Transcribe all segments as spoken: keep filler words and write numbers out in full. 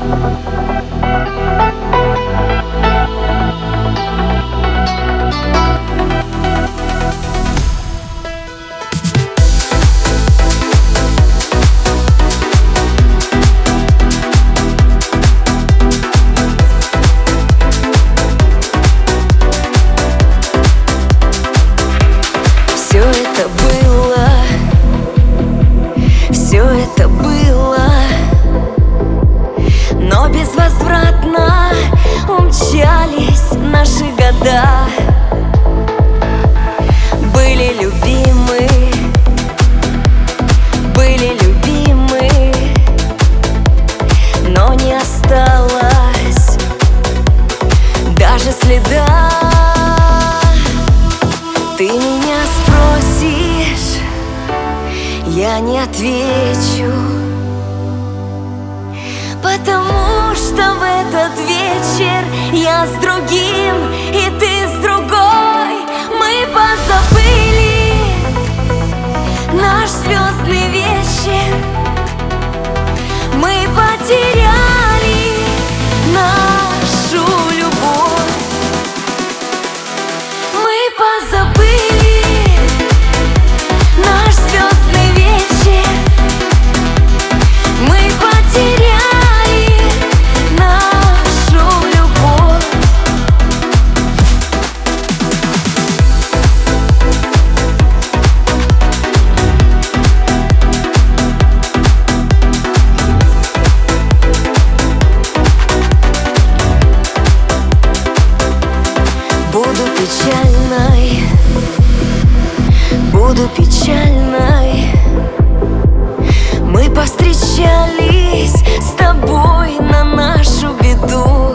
Все это было, но безвозвратно умчались наши года. Были любимы, были любимы, но не осталось даже следа. Ты меня спросишь, я не отвечу, потому что в этот вечер я с другим, и ты с другой. Мы позабыли наш звездный вечер, мы потеряли нашу любовь. Мы позабыли наш звездный вечер, мы потеряли нашу любовь. Буду печальной, буду печальной. Мы повстречались с тобой на нашу беду.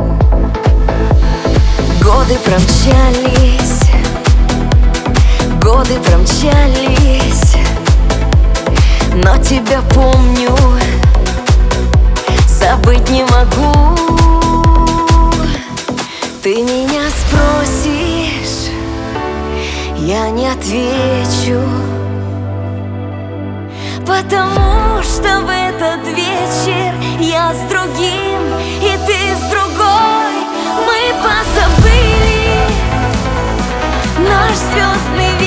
Годы промчались, годы промчались, но тебя помню, забыть не могу. Ты меня спросишь, я не отвечу, потому что в этот вечер я с другим, и ты с другой. Мы позабыли наш звездный вечер,